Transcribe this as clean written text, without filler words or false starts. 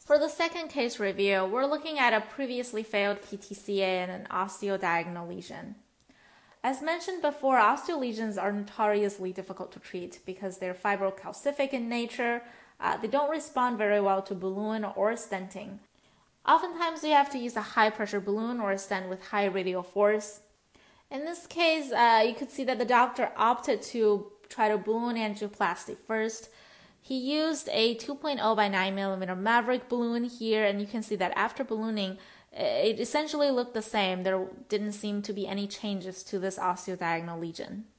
For the second case review, we're looking at a previously failed PTCA and an osteodiagonal lesion. As mentioned before, osteo lesions are notoriously difficult to treat because they're fibrocalcific in nature. They don't respond very well to balloon or stenting. Oftentimes, you have to use a high-pressure balloon or a stent with high radial force. In this case, you could see that the doctor opted to try to balloon angioplasty first. He used a 2.0 by 9 millimeter Maverick balloon here, and you can see that after ballooning, it essentially looked the same. There didn't seem to be any changes to this osteodiagonal lesion.